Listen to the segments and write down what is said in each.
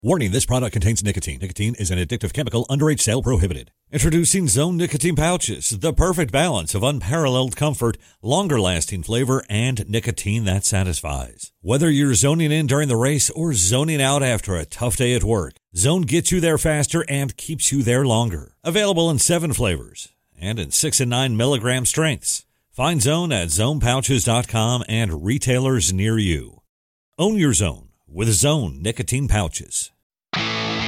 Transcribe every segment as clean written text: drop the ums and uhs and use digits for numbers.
Warning, this product contains nicotine. Nicotine is an addictive chemical, underage sale prohibited. Introducing Zone Nicotine Pouches, the perfect balance of unparalleled comfort, longer-lasting flavor, and nicotine that satisfies. Whether you're zoning in during the race or zoning out after a tough day at work, Zone gets you there faster and keeps you there longer. Available in 7 flavors and in 6 and 9 milligram strengths. Find Zone at zonepouches.com and retailers near you. Own your Zone with Zone Nicotine Pouches. Ladies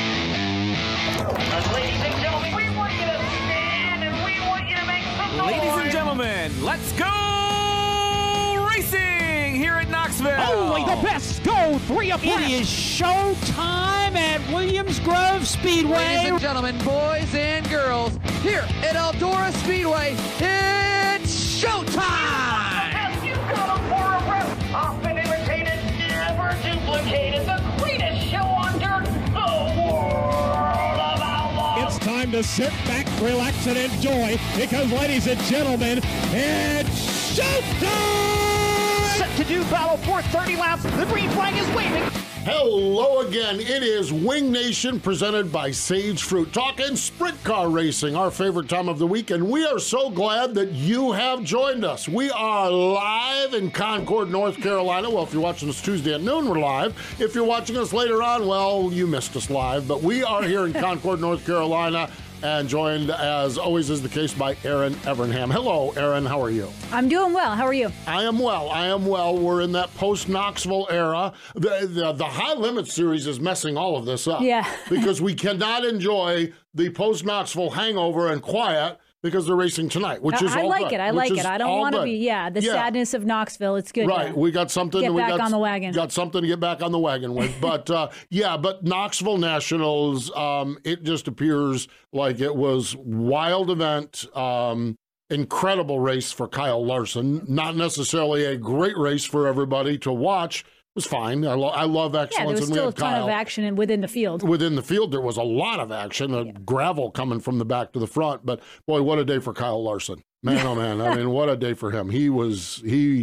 and gentlemen, we want you to stand and we want you to make some noise. Ladies and gentlemen, let's go racing here at Knoxville. Only the best go 3 abreast. It is show time at Williams Grove Speedway. Ladies and gentlemen, boys and girls, here at Eldora Speedway, it's showtime. You got them for a rep. Often imitated, never duplicated. The greatest show on dirt, the world of outlaws. It's time to sit back, relax, and enjoy because, ladies and gentlemen, it's showtime! Set to do battle for 30 laps. The green flag is waving. Hello again. It is Wing Nation presented by Sage Fruit. Talking sprint car racing, our favorite time of the week, and we are so glad that you have joined us. We are live in Concord, North Carolina. Well, if you're watching us Tuesday at noon, we're live. If you're watching us later on, well, you missed us live, but we are here in Concord, North Carolina, and joined, as always is the case, by Erin Evernham. Hello, Erin. How are you? I'm doing well. How are you? I am well. We're in that post-Knoxville era. The High Limit series is messing all of this up. Yeah. Because we cannot enjoy the post-Knoxville hangover and quiet because they're racing tonight, which is all good. I like it. I don't want to be, sadness of Knoxville. It's good. Right. We got something to get back on the wagon. Got something to get back on the wagon with. But, but Knoxville Nationals, it just appears like it was wild event, incredible race for Kyle Larson. Not necessarily a great race for everybody to watch. It was fine. I love excellence. Yeah, there was still a ton of action within the field. Within the field, there was a lot of action, gravel coming from the back to the front. But, boy, what a day for Kyle Larson. Man, oh, man. I mean, what a day for him. He was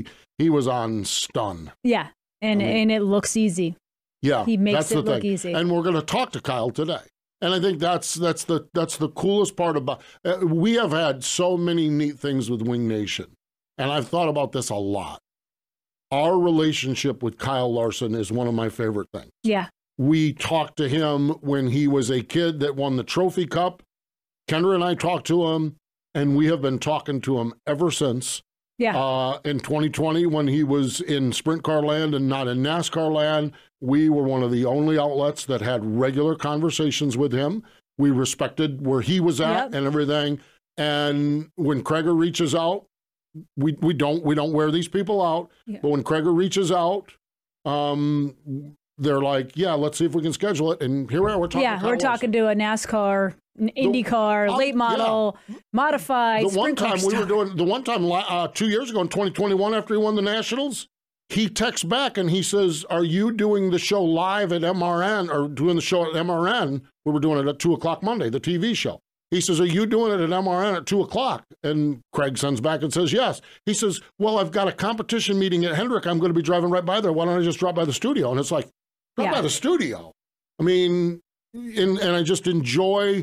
on stun. Yeah, and it looks easy. Yeah, he makes it look thing. easy. And we're going to talk to Kyle today. And I think that's the coolest part about we have had so many neat things with Wing Nation. And I've thought about this a lot. Our relationship with Kyle Larson is one of my favorite things. Yeah. We talked to him when he was a kid that won the Trophy Cup. Kendra and I talked to him, and we have been talking to him ever since. Yeah. In 2020, when he was in sprint car land and not in NASCAR land, we were one of the only outlets that had regular conversations with him. We respected where he was at and everything. And when Craig reaches out, we don't wear these people out. Yeah. But when Craig reaches out, they're like, yeah, let's see if we can schedule it. And here we are. We're talking. Yeah, we're talking to a NASCAR, an IndyCar, late model, modified. The one time we were doing 2 years ago in 2021 after he won the Nationals, he texts back and he says, "Are you doing the show live at MRN or doing the show at MRN?" We were doing it at 2:00 Monday, the TV show. He says, "Are you doing it at MRN at 2:00?" And Craig sends back and says, "Yes." He says, "Well, I've got a competition meeting at Hendrick. I'm going to be driving right by there. Why don't I just drop by the studio?" And it's like, drop by the studio. I mean, and I just enjoy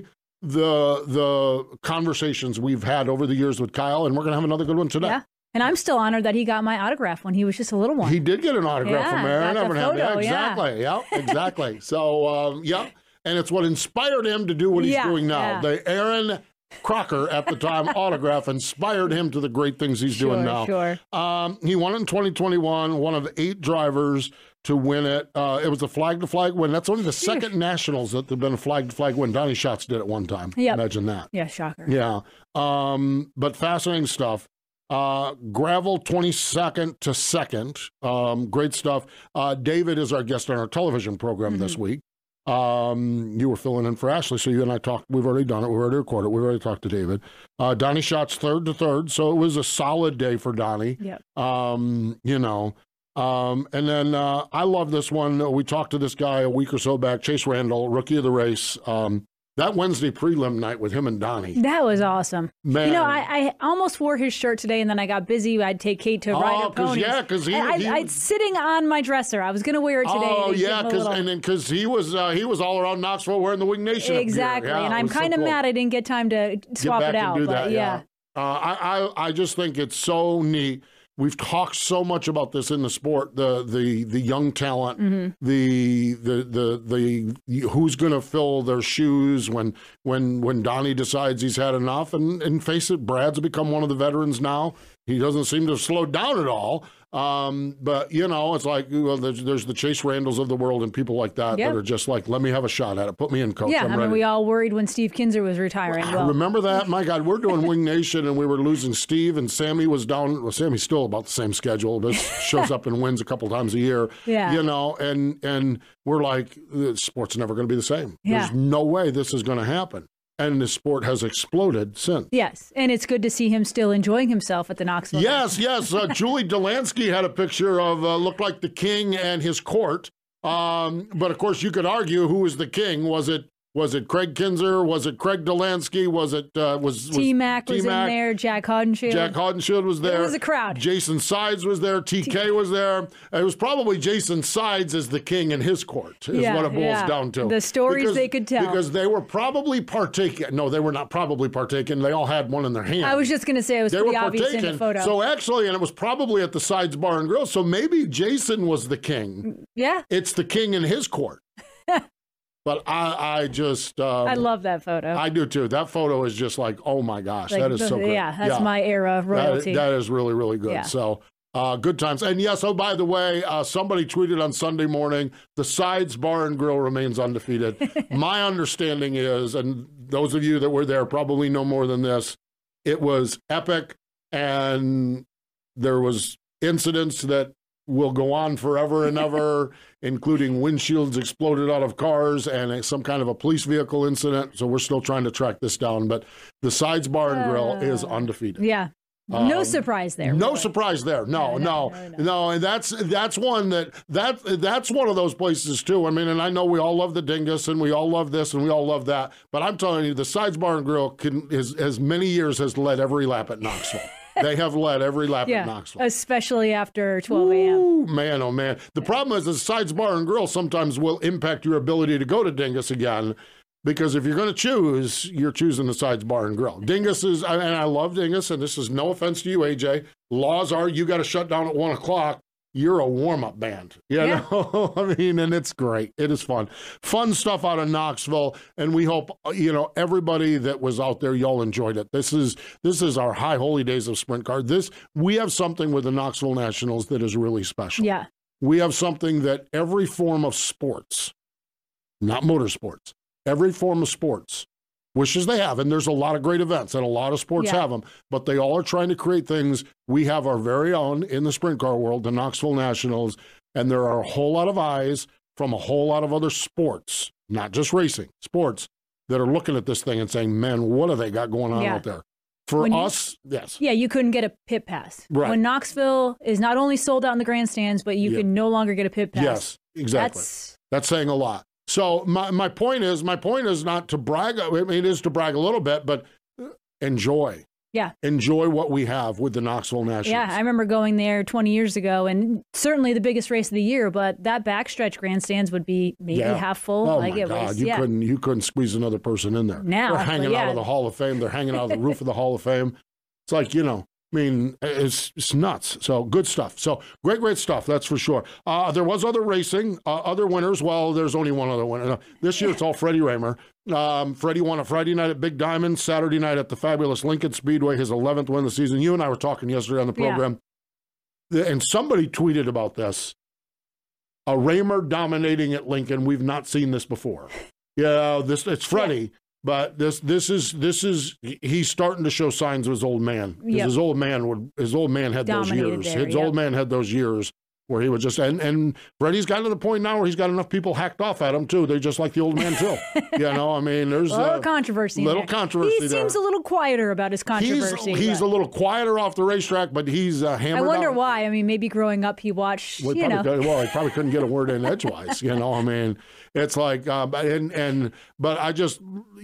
the conversations we've had over the years with Kyle, and we're going to have another good one today. Yeah. And I'm still honored that he got my autograph when he was just a little one. He did get an autograph from Erin Evernham. Yeah, exactly. Yeah, exactly. So, and it's what inspired him to do what he's doing now. Yeah. The Aaron Crocker at the time autograph inspired him to the great things he's doing now. Sure. He won it in 2021, one of 8 drivers to win it. It was a flag-to-flag win. That's only the second Nationals that have been a flag-to-flag win. Donnie Schatz did it one time. Yep. Imagine that. Yeah, shocker. Yeah. But fascinating stuff. Gravel 22nd to 2nd. Great stuff. David is our guest on our television program this week. You were filling in for Ashley, so you and I talked. We've already done it. We've already recorded it. We've already talked to David. Donnie Schatz 3rd to 3rd, so it was a solid day for Donnie. Yep. And then I love this one. We talked to this guy a week or so back, Chase Randall, rookie of the race. That Wednesday prelim night with him and Donnie. That was awesome. Man. You know, I almost wore his shirt today, and then I got busy. I'd take Kate to ride her ponies. Yeah, because I'd sitting on my dresser. I was going to wear it today. Oh, yeah, because he was all around Knoxville wearing the Wing Nation exactly, gear. Yeah, and I'm kind of mad I didn't get time to swap it out. But yeah. I just think it's so neat. We've talked so much about this in the sport, the young talent, Mm-hmm. the who's going to fill their shoes when Donnie decides he's had enough. And face it, Brad's become one of the veterans now. He doesn't seem to have slowed down at all. But, you know, it's like, well, there's the Chase Randalls of the world and people like that that are just like, let me have a shot at it. Put me in, coach. Yeah, I'm I mean, ready. we all worried when Steve Kinzer was retiring. Well, Remember that? My God, we're doing Wing Nation, and we were losing Steve, and Sammy was down. Well, Sammy's still about the same schedule, but shows up and wins a couple times a year. Yeah. You know, and we're like, sport's never going to be the same. Yeah. There's no way this is going to happen. And the sport has exploded since. Yes, and it's good to see him still enjoying himself at the Knoxville. Yes. Julie Delansky had a picture of looked like the king and his court. But of course, you could argue who was the king. Was it Craig Kinzer? Was it Craig Delansky? Was it T-Mac was in there. Jack Haudenschild. Jack Haudenschild was there. It was a crowd. Jason Sides was there. TK was there. It was probably Jason Sides as the king in his court is what it boils down to. The stories they could tell. Because they were probably partaking. No, they were not probably partaking. They all had one in their hand. I was just going to say it was pretty obvious in the photo. So actually, and it was probably at the Sides Bar and Grill. So maybe Jason was the king. Yeah. It's the king in his court. But I just... I love that photo. I do, too. That photo is just like, oh, my gosh, that is so good. Yeah, that's my era royalty. That is really, really good. Yeah. So, good times. And, yes, by the way, somebody tweeted on Sunday morning, the Sides Bar and Grill remains undefeated. My understanding is, and those of you that were there probably know more than this, it was epic, and there was incidents that will go on forever and ever, including windshields exploded out of cars and some kind of a police vehicle incident. So we're still trying to track this down. But the Sides Bar and Grill is undefeated. Yeah. No surprise there. No surprise there. No. And that's one that's one of those places too. I mean, and I know we all love the Dingus and we all love this and we all love that. But I'm telling you, the Sides Bar and Grill as many years has led every lap at Knoxville. They have led every lap at Knoxville. Especially after 12 a.m. Ooh, man, oh, man. The problem is the Sides Bar and Grill sometimes will impact your ability to go to Dingus again, because if you're going to choose, you're choosing the Sides Bar and Grill. Dingus is, and I love Dingus, and this is no offense to you, AJ. Laws are you got to shut down at 1 o'clock. You're a warm-up band, you know? I mean, and it's great. It is fun. Fun stuff out of Knoxville, and we hope, everybody that was out there, y'all enjoyed it. This is our high holy days of sprint car. We have something with the Knoxville Nationals that is really special. Yeah. We have something that every form of sports, not motorsports, every form of sports wishes they have. And there's a lot of great events, and a lot of sports have them, but they all are trying to create things. We have our very own in the sprint car world, the Knoxville Nationals, and there are a whole lot of eyes from a whole lot of other sports, not just racing, sports, that are looking at this thing and saying, man, what have they got going on out there? For us, yes. Yeah, you couldn't get a pit pass. Right. When Knoxville is not only sold out in the grandstands, but you can no longer get a pit pass. Yes, exactly. That's saying a lot. So my point is not to brag. I mean, it is to brag a little bit, but enjoy. Yeah. Enjoy what we have with the Knoxville Nationals. Yeah, I remember going there 20 years ago, and certainly the biggest race of the year, but that backstretch grandstands would be maybe half full. Oh, my God. You couldn't squeeze another person in there. Now. They're hanging out of the Hall of Fame. They're hanging out of the roof of the Hall of Fame. It's like, I mean, it's nuts. So good stuff. So great stuff. That's for sure. There was other racing, other winners. Well, there's only one other winner. This year it's all Freddie Raymer. Freddie won a Friday night at Big Diamond, Saturday night at the fabulous Lincoln Speedway, his 11th win of the season. You and I were talking yesterday on the program, and somebody tweeted about this. A Raymer dominating at Lincoln. We've not seen this before. Yeah, it's Freddie. Yeah. But this is he's starting to show signs of his old man. His old man had those years. His old man had those years where he was just, and Freddie's gotten to the point now where he's got enough people hacked off at him too. They're just like the old man Phil. I mean, there's a little controversy. He seems a little quieter about his controversy. He's a little quieter off the racetrack, but he's hammered. I wonder why. I mean, maybe growing up he watched. Well, he probably couldn't get a word in edgewise. I mean, it's like, but I just,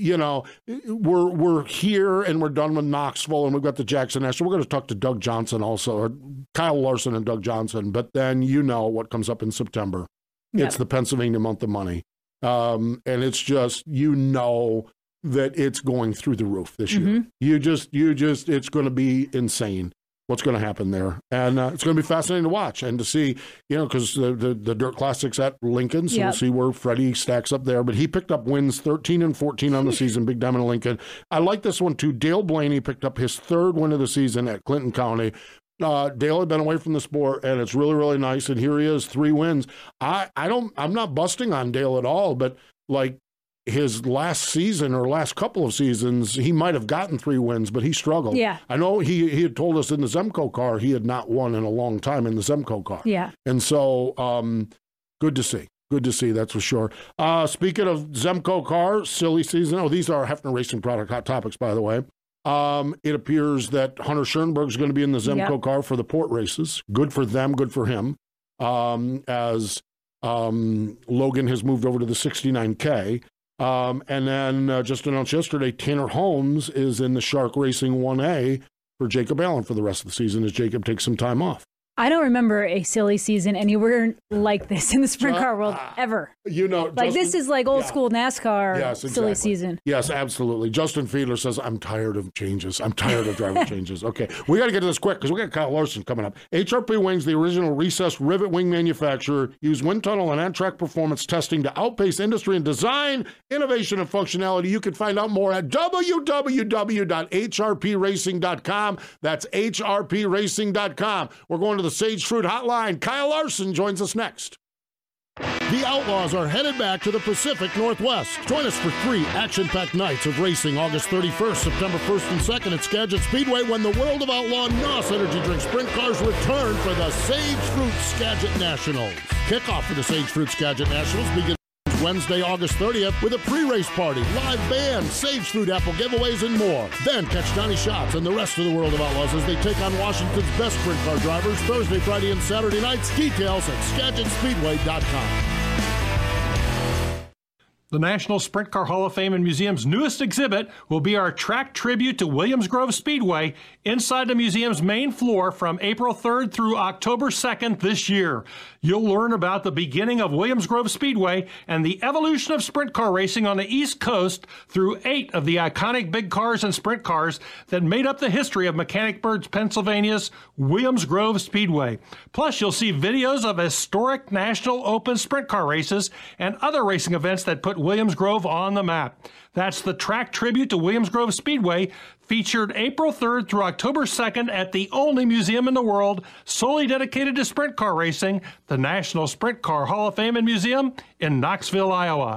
we're here and we're done with Knoxville and we've got the Jackson National. We're going to talk to Doug Johnson also, or Kyle Larson and Doug Johnson, but then what comes up in September. Yep. It's the Pennsylvania Month of Money. And it's just, that it's going through the roof this year. It's going to be insane what's going to happen there. And it's going to be fascinating to watch and to see, because the Dirt Classic's at Lincoln, so we'll see where Freddie stacks up there. But he picked up wins 13 and 14 on the season, Big Diamond of Lincoln. I like this one too. Dale Blaney picked up his 3rd win of the season at Clinton County. Dale had been away from the sport, and it's really, really nice. And here he is, 3 wins. I'm not busting on Dale at all, but like his last season or last couple of seasons, he might have gotten 3 wins, but he struggled. Yeah, I know he had told us in the Zemco car he had not won in a long time in the Zemco car. Yeah, and so good to see. Good to see, that's for sure. Speaking of Zemco car, silly season. Oh, these are Hefner Racing product hot topics, by the way. It appears that Hunter Schoenberg is going to be in the Zemco car for the port races. Good for them, good for him. As Logan has moved over to the 69K. And then just announced yesterday, Tanner Holmes is in the Shark Racing 1A for Jacob Allen for the rest of the season as Jacob takes some time off. I don't remember a silly season anywhere like this in the sprint car world ever. This is like old school NASCAR silly season. Yes, absolutely. Justin Fiedler says, I'm tired of changes. I'm tired of driver changes. Okay, we got to get to this quick because we got Kyle Larson coming up. HRP Wings, the original recessed rivet wing manufacturer, use wind tunnel and on-track performance testing to outpace industry in design, innovation, and functionality. You can find out more at www.hrpracing.com. That's hrpracing.com. We're going to the Sage Fruit Hotline. Kyle Larson joins us next. The Outlaws are headed back to the Pacific Northwest. Join us for 3 action-packed nights of racing August 31st, September 1st and 2nd at Skagit Speedway when the World of Outlaw NOS Energy Drink Sprint Cars return for the Sage Fruit Skagit Nationals. Kickoff for the Sage Fruit Skagit Nationals begins Wednesday, August 30th with a pre-race party, live band, Sage Fruit apple giveaways, and more. Then catch Johnny Schatz and the rest of the World of Outlaws as they take on Washington's best sprint car drivers Thursday, Friday, and Saturday nights. Details at SkagitSpeedway.com. The National Sprint Car Hall of Fame and Museum's newest exhibit will be our track tribute to Williams Grove Speedway inside the museum's main floor from April 3rd through October 2nd this year. You'll learn about the beginning of Williams Grove Speedway and the evolution of sprint car racing on the East Coast through 8 of the iconic big cars and sprint cars that made up the history of Mechanicsburg, Pennsylvania's Williams Grove Speedway. Plus, you'll see videos of historic National Open sprint car races and other racing events that put Williams Grove on the map. That's the track tribute to Williams Grove Speedway, featured April 3rd through October 2nd at the only museum in the world solely dedicated to sprint car racing, the National Sprint Car Hall of Fame and Museum in Knoxville, Iowa.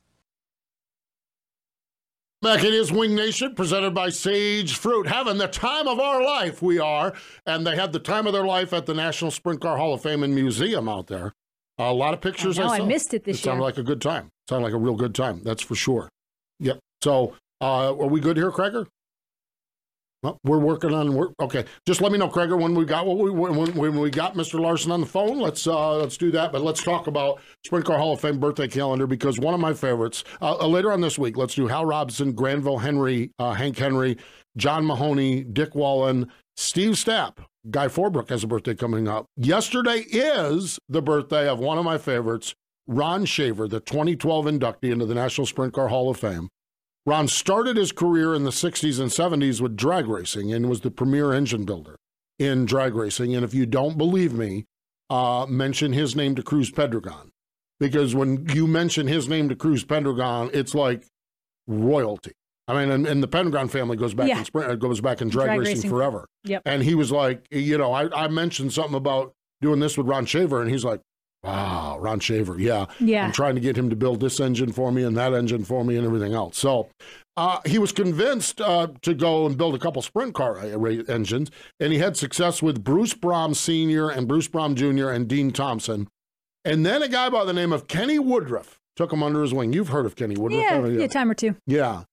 Back it is Wing Nation, presented by Sage Fruit. Having the time of our life, we are. And they had the time of their life at the National Sprint Car Hall of Fame and Museum out there. A lot of pictures. I missed it this year. It sounded like a good time. Sounded like a real good time, that's for sure. Yep. So, are we good here, Craigor? Well, we're working on. Okay. Just let me know, Craigor, when we got when we got Mr. Larson on the phone. Let's do that. But let's talk about Sprint Car Hall of Fame birthday calendar, because one of my favorites. Later on this week, let's do Hal Robson, Granville Henry, Hank Henry, John Mahoney, Dick Wallen, Steve Stapp. Guy Forbrook has a birthday coming up. Yesterday is the birthday of one of my favorites, Ron Shaver, the 2012 inductee into the National Sprint Car Hall of Fame. Ron started his career in the 60s and 70s with drag racing and was the premier engine builder in drag racing. And if you don't believe me, mention his name to Cruz Pedregon. Because when you mention his name to Cruz Pedregon, it's like royalty. I mean, and the Pedregon family goes back in sprint, goes back in drag racing forever. Yep. And he was like, I mentioned something about doing this with Ron Shaver, and he's like, Wow, Ron Shaver, yeah. Yeah. I'm trying to get him to build this engine for me and that engine for me and everything else. So he was convinced to go and build a couple sprint car engines, and he had success with Bruce Brahm Sr. and Bruce Brahm Jr. and Dean Thompson. And then a guy by the name of Kenny Woodruff took him under his wing. You've heard of Kenny Woodruff? Yeah, a time or two. Yeah.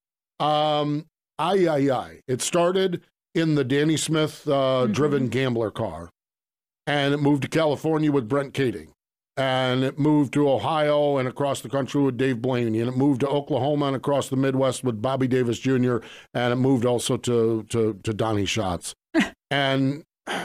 It started in the Danny Smith driven Gambler car, and it moved to California with Brent Kading, and it moved to Ohio and across the country with Dave Blaney, and it moved to Oklahoma and across the Midwest with Bobby Davis Jr., and it moved also to Donnie Schatz. And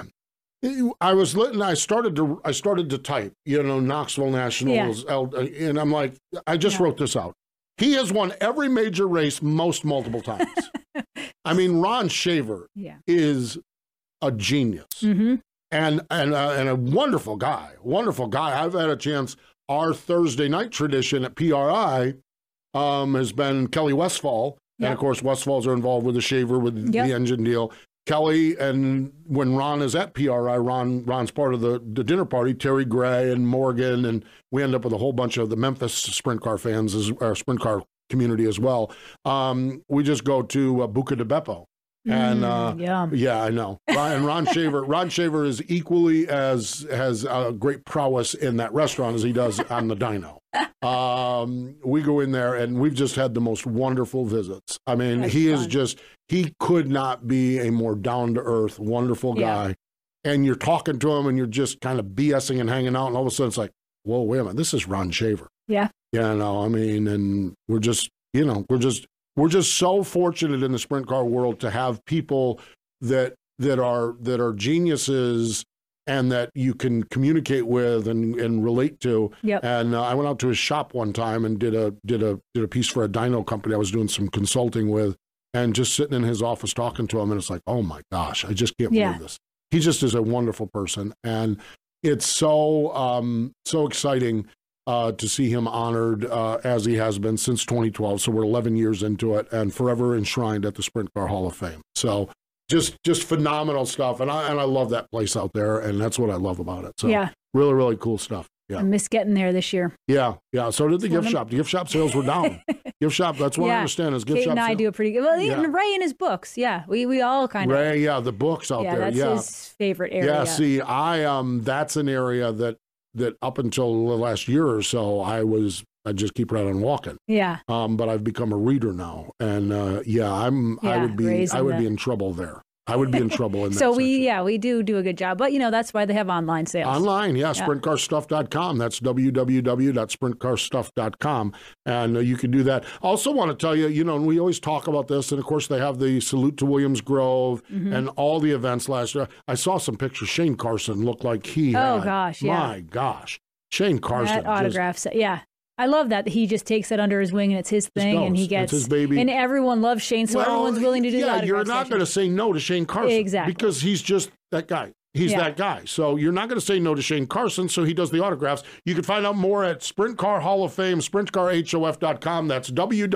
I started to type, Knoxville Nationals, and I'm like, I just wrote this out. He has won every major race multiple times. I mean, Ron Shaver is a genius and a wonderful guy. I've had a chance. Our Thursday night tradition at PRI has been Kelly Westfall. And of course, Westfalls are involved with the Shaver, with the engine deal. Kelly, and when Ron is at PRI, Ron's part of the dinner party, Terry Gray and Morgan, and we end up with a whole bunch of the Memphis sprint car fans, our sprint car community as well. We just go to Buca di Beppo. And yeah, I know. Ron Shaver is equally has great prowess in that restaurant as he does on the dyno. We go in there and we've just had the most wonderful visits. I mean, he could not be a more down-to-earth, wonderful guy. And you're talking to him and you're just kind of BSing and hanging out, and all of a sudden it's like, whoa, wait a minute, this is Ron Shaver. Yeah. I mean, and we're just so fortunate in the sprint car world to have people that are geniuses and that you can communicate with and relate to. Yep. And I went out to his shop one time and did a piece for a dyno company I was doing some consulting with, and just sitting in his office talking to him, and it's like, oh my gosh, I just can't believe this. He just is a wonderful person, and it's so exciting to see him honored as he has been since 2012. So we're 11 years into it, and forever enshrined at the Sprint Car Hall of Fame. So just phenomenal stuff, and I love that place out there, and that's what I love about it. So really, really cool stuff. Yeah. I missed getting there this year. Yeah. So did the gift shop. The gift shop sales were down. Gift shop, that's what I understand is gift shop. Kate and I do a pretty good. Well, even Ray in his books. Yeah, we all kind of. Ray, the books out there. That's his favorite area. Yeah, see, that's an area that up until the last year or so, I just keep right on walking. Yeah. But I've become a reader now, and I would be in trouble there. I would be in trouble in that So section. we do a good job. But, that's why they have online sales. Online, sprintcarstuff.com. That's www.sprintcarstuff.com. And you can do that. Also want to tell you, and we always talk about this, and of course they have the Salute to Williams Grove and all the events last year. I saw some pictures. Shane Carson looked like he had. Oh, gosh, My gosh. Shane Carson. That autographs, I love that he just takes it under his wing and it's his thing, and he gets it's his baby. And everyone loves Shane, so everyone's willing to do that. You're not going to say no to Shane Carson, exactly, because he's just that guy. He's that guy. So you're not going to say no to Shane Carson, so he does the autographs. You can find out more at Sprint Car Hall of Fame, sprintcarhof.com. That's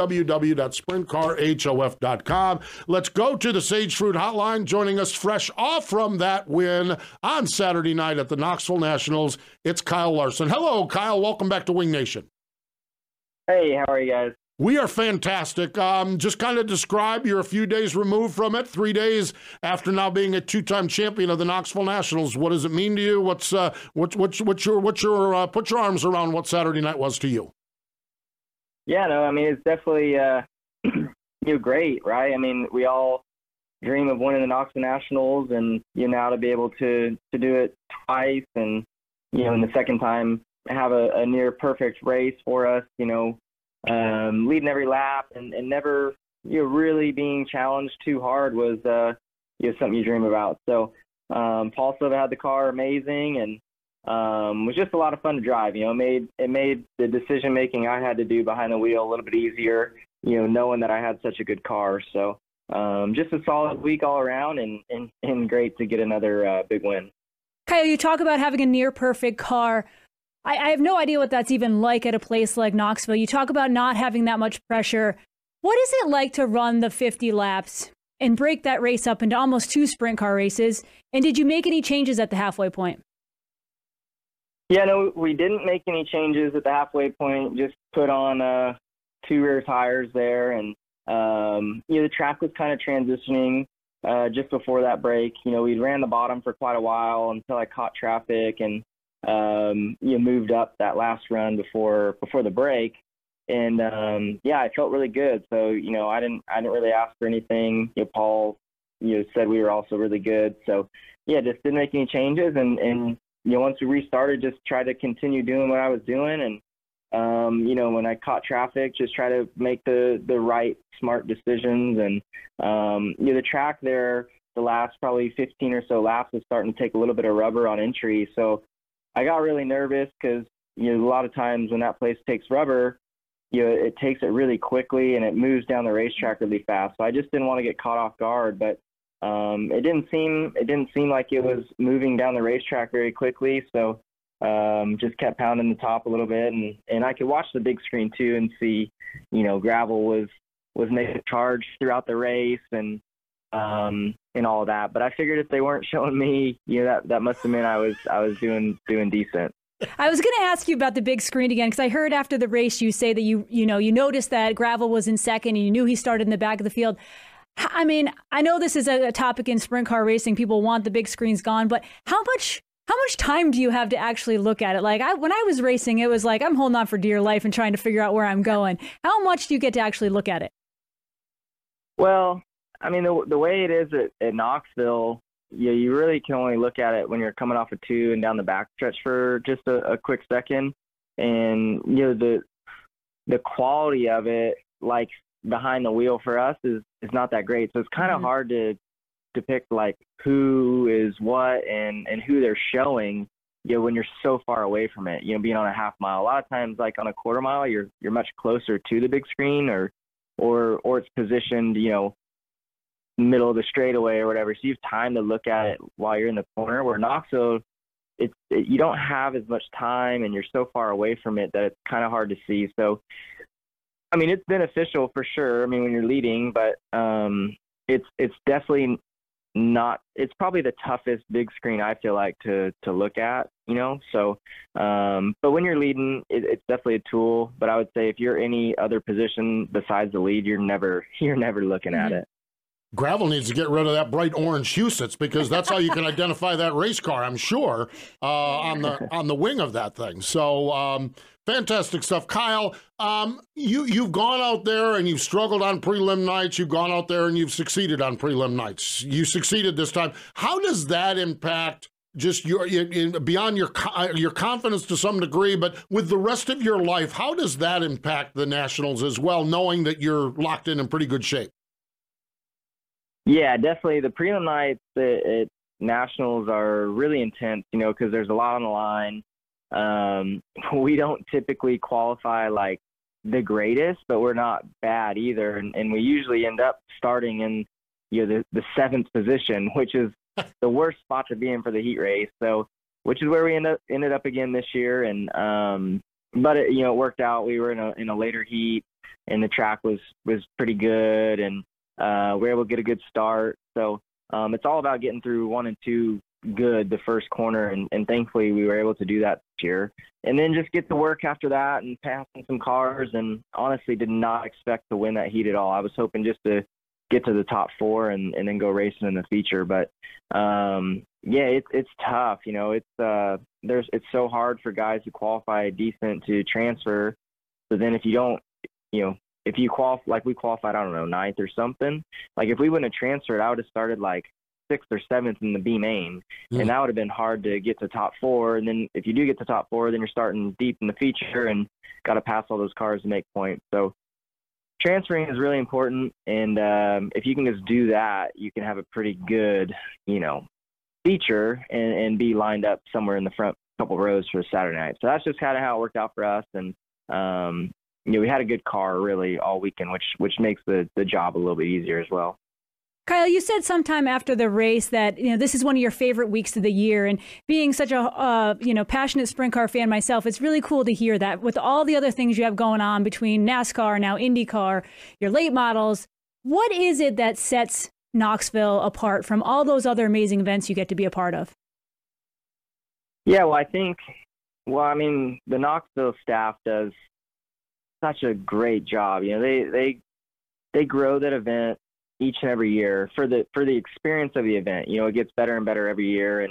www.sprintcarhof.com. Let's go to the Sage Fruit Hotline. Joining us fresh off from that win on Saturday night at the Knoxville Nationals, it's Kyle Larson. Hello, Kyle. Welcome back to Wing Nation. Hey, how are you guys? We are fantastic. Just kind of describe, you're a few days removed from it, 3 days after now being a two-time champion of the Knoxville Nationals. What does it mean to you? What's your put your arms around what Saturday night was to you? Yeah, no, I mean, it's definitely great, right? I mean, we all dream of winning the Knoxville Nationals, and now to be able to do it twice, and in the second time have a near perfect race for us, leading every lap and never really being challenged too hard was something you dream about. So Paul Silva had the car amazing, and was just a lot of fun to drive. It made the decision making I had to do behind the wheel a little bit easier, knowing that I had such a good car. So just a solid week all around, and great to get another big win. Kyle, you talk about having a near perfect car. I have no idea what that's even like at a place like Knoxville. You talk about not having that much pressure. What is it like to run the 50 laps and break that race up into almost 2 sprint car races? And did you make any changes at the halfway point? Yeah, no, we didn't make any changes at the halfway point. Just put on 2 rear tires there, and the track was kind of transitioning just before that break. We ran the bottom for quite a while until I caught traffic and moved up that last run before the break. And I felt really good. So I didn't really ask for anything. Paul said we were also really good. So just didn't make any changes, and once we restarted, just try to continue doing what I was doing. And, when I caught traffic, just try to make the right, smart decisions. And, the track there, the last probably 15 or so laps was starting to take a little bit of rubber on entry. So I got really nervous because, a lot of times when that place takes rubber, it takes it really quickly and it moves down the racetrack really fast. So I just didn't want to get caught off guard, but it didn't seem like it was moving down the racetrack very quickly. So just kept pounding the top a little bit, and I could watch the big screen too and see, Gravel was making a charge throughout the race and all of that. But I figured if they weren't showing me, that must have meant I was doing decent. I was going to ask you about the big screen again, because I heard after the race you say that you noticed that Gravel was in second and you knew he started in the back of the field. I mean, I know this is a topic in sprint car racing. People want the big screens gone, but how much time do you have to actually look at it? Like when I was racing, it was like I'm holding on for dear life and trying to figure out where I'm going. How much do you get to actually look at it? Well, I mean, the way it is at Knoxville, you really can only look at it when you're coming off a 2 and down the backstretch for just a quick second. And, the quality of it, like behind the wheel for us is not that great. So it's kind of hard to depict like who is what and who they're showing, when you're so far away from it, being on a half mile. A lot of times, like on a quarter mile, you're much closer to the big screen or it's positioned, middle of the straightaway or whatever, so you have time to look at it while you're in the corner. Where Knoxville, you don't have as much time and you're so far away from it that it's kind of hard to see. So I mean, it's beneficial for sure, when you're leading, but it's definitely not, it's probably the toughest big screen I feel like to look at, so but when you're leading, it's definitely a tool. But I would say if you're any other position besides the lead, you're never looking at it. Gravel needs to get rid of that bright orange Huset's, because that's how you can identify that race car, I'm sure, on the wing of that thing. So fantastic stuff. Kyle, you've gone out there and you've struggled on prelim nights. You've gone out there and you've succeeded on prelim nights. You succeeded this time. How does that impact just your beyond your confidence to some degree, but with the rest of your life? How does that impact the Nationals as well, knowing that you're locked in pretty good shape? Yeah, definitely. The prelim nights at Nationals are really intense, because there's a lot on the line. We don't typically qualify like the greatest, but we're not bad either. And we usually end up starting in, the 7th position, which is the worst spot to be in for the heat race. So, which is where we ended up again this year. And, but it, it worked out. We were in a later heat and the track was pretty good. And, we were able to get a good start. So it's all about getting through 1 and 2 good the first corner, and thankfully we were able to do that this year. And then just get to work after that and passing some cars, and honestly did not expect to win that heat at all. I was hoping just to get to the top 4 and then go racing in the feature. But it's tough. It's so hard for guys who qualify decent to transfer. So then if you don't, if you qualify, like we qualified, I don't know, 9th or something. Like if we wouldn't have transferred, I would have started like 6th or 7th in the B main, and that would have been hard to get to top 4. And then if you do get to top 4, then you're starting deep in the feature and got to pass all those cars to make points. So transferring is really important, and if you can just do that, you can have a pretty good, feature and be lined up somewhere in the front couple rows for Saturday night. So that's just kind of how it worked out for us, and we had a good car really all weekend, which makes the job a little bit easier as well. Kyle, you said sometime after the race that this is one of your favorite weeks of the year, and being such a passionate sprint car fan myself, it's really cool to hear that with all the other things you have going on between NASCAR, now IndyCar, your late models. What is it that sets Knoxville apart from all those other amazing events you get to be a part of? Yeah, well, I think Well, I mean, the Knoxville staff does such a great job. You know, they grow that event each and every year for the experience of the event. You know, it gets better and better every year,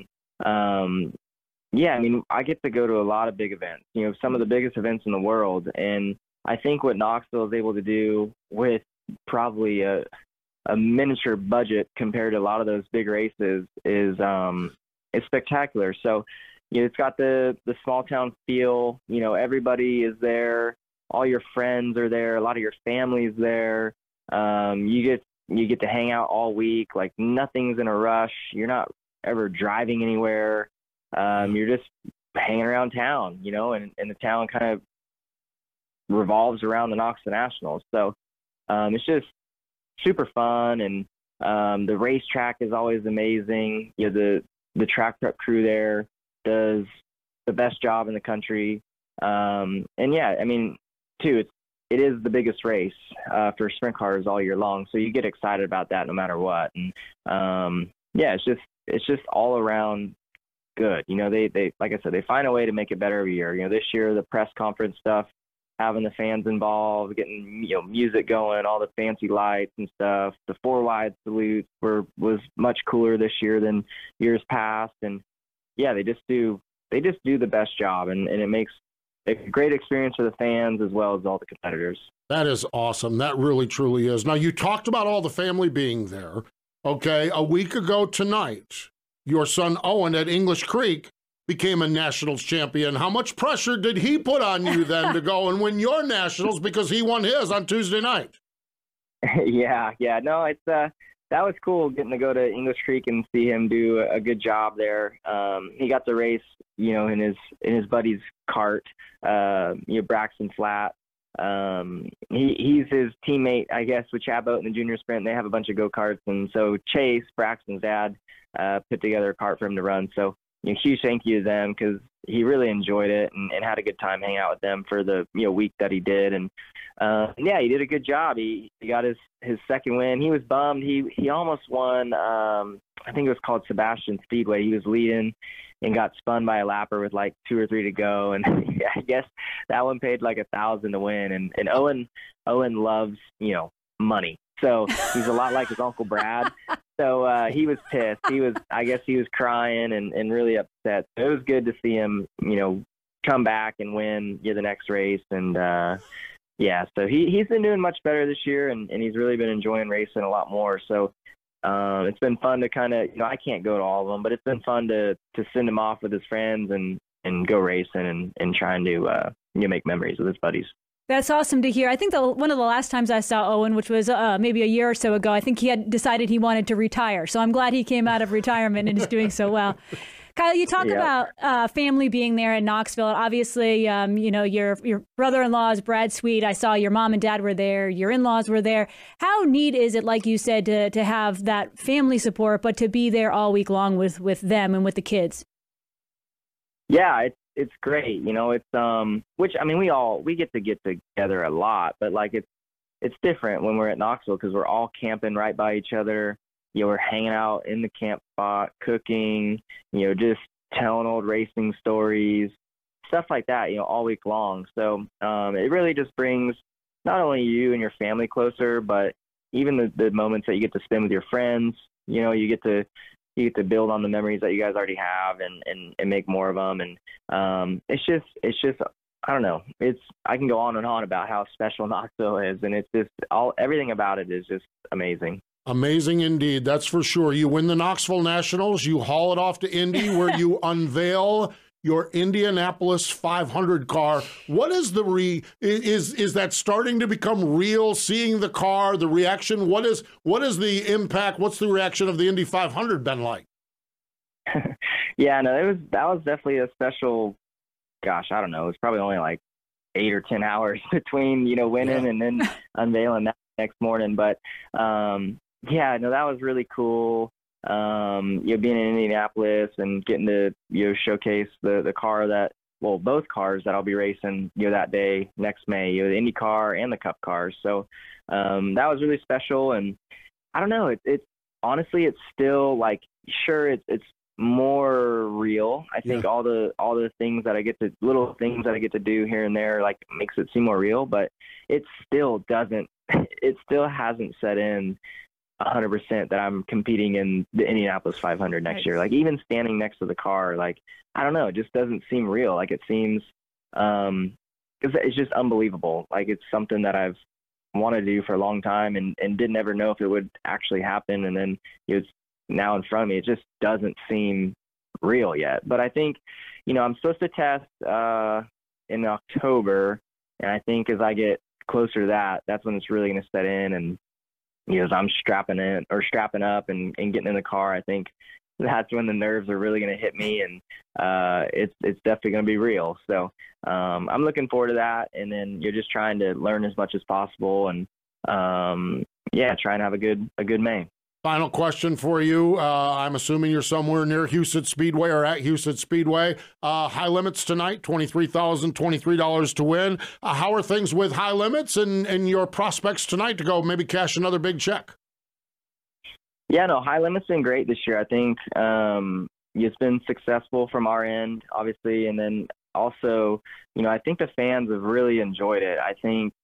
and yeah, I mean, I get to go to a lot of big events. You know, some of the biggest events in the world, and I think what Knoxville is able to do with probably a miniature budget compared to a lot of those big races is spectacular. So, you know, it's got the small town feel. You know, everybody is there. All your friends are there. A lot of your family's there. You get to hang out all week. Like, nothing's in a rush. You're not ever driving anywhere. You're just hanging around town, you know, and the town kind of revolves around the Knoxville Nationals. So it's just super fun, and the racetrack is always amazing. You know, the track prep crew there does the best job in the country. And yeah, I mean, too, it is the biggest race for sprint cars all year long, so you get excited about that no matter what. And yeah, it's just all around good. You know, they like I said, they find a way to make it better every year. You know, this year the press conference stuff, having the fans involved, getting, you know, music going, all the fancy lights and stuff. The 4 wide salutes was much cooler this year than years past. And yeah, they just do the best job, and it makes a great experience for the fans as well as all the competitors. That is awesome. That really, truly is. Now, you talked about all the family being there. Okay, a week ago tonight, your son Owen at English Creek became a nationals champion. How much pressure did he put on you then to go and win your nationals, because he won his on Tuesday night? Yeah. No, it's that was cool getting to go to English Creek and see him do a good job there. He got to race, you know, in his buddy's kart, you know, Braxton Flat. He's his teammate, I guess, with Chad Boat in the junior sprint. They have a bunch of go-karts, and so Chase, Braxton's dad, put together a kart for him to run. So, you know, huge thank you to them, because he really enjoyed it and had a good time hanging out with them for the, you know, week that he did. And yeah, he did a good job. He got his second win. He was bummed. He almost won. I think it was called Sebastian Speedway. He was leading and got spun by a lapper with like 2 or 3 to go. And yeah, I guess that one paid like $1,000 to win. And Owen loves, you know, money. So he's a lot like his Uncle Brad. So he was pissed. I guess he was crying and really upset. So it was good to see him, you know, come back and win, you know, the next race. And yeah, so he's been doing much better this year, and he's really been enjoying racing a lot more. So it's been fun to kind of, you know, I can't go to all of them, but it's been fun to send him off with his friends and go racing and trying to, you know, make memories with his buddies. That's awesome to hear. I think one of the last times I saw Owen, which was maybe a year or so ago, I think he had decided he wanted to retire. So I'm glad he came out of retirement and is doing so well. Kyle, you talk about family being there in Knoxville. Obviously, you know, your brother-in-law is Brad Sweet. I saw your mom and dad were there. Your in-laws were there. How neat is it, like you said, to have that family support, but to be there all week long with them and with the kids? Yeah, it's great. You know, it's which, I mean, we get together a lot, but like it's different when we're at Knoxville, because we're all camping right by each other. You know, we're hanging out in the camp spot, cooking, you know, just telling old racing stories, stuff like that, you know, all week long. So it really just brings not only you and your family closer, but even the moments that you get to spend with your friends. You know, you get to build on the memories that you guys already have and make more of them. And it's just I don't know. I can go on and on about how special Knoxville is, and it's just everything about it is just amazing. Amazing indeed, that's for sure. You win the Knoxville Nationals, you haul it off to Indy, where you unveil your Indianapolis 500 car. What is is that starting to become real? Seeing the car, the reaction. What is the impact? What's the reaction of the Indy 500 been like? Yeah, no, that was definitely a special. Gosh, I don't know. It was probably only like 8 or 10 hours between, you know, winning and then unveiling that next morning. But yeah, no, that was really cool. You know, being in Indianapolis and getting to, you know, showcase the car both cars that I'll be racing, you know, that day next May, you know, the Indy car and the Cup cars. So that was really special. And I don't know, it's honestly, it's still like, sure, it's more real. I think all the things that little things that I get to do here and there, like, makes it seem more real, but it still hasn't set in 100% that I'm competing in the Indianapolis 500 next year. Like, even standing next to the car, like, I don't know, it just doesn't seem real. Like, it seems, it's just unbelievable. Like, it's something that I've wanted to do for a long time and didn't ever know if it would actually happen. And then it's now in front of me. It just doesn't seem real yet. But I think, I'm supposed to test in October. And I think as I get closer to that, that's when it's really going to set in. And, as I'm strapping up and getting in the car, I think that's when the nerves are really going to hit me, and it's definitely going to be real. So I'm looking forward to that, and then you're just trying to learn as much as possible, and trying to have a good May. Final question for you. I'm assuming you're somewhere near Huset's Speedway or at Huset's Speedway. High limits tonight, $23,023 to win. How are things with high limits and your prospects tonight to go maybe cash another big check? Yeah, no, high limits been great this year. I think it's been successful from our end, obviously, and then also, I think the fans have really enjoyed it. I think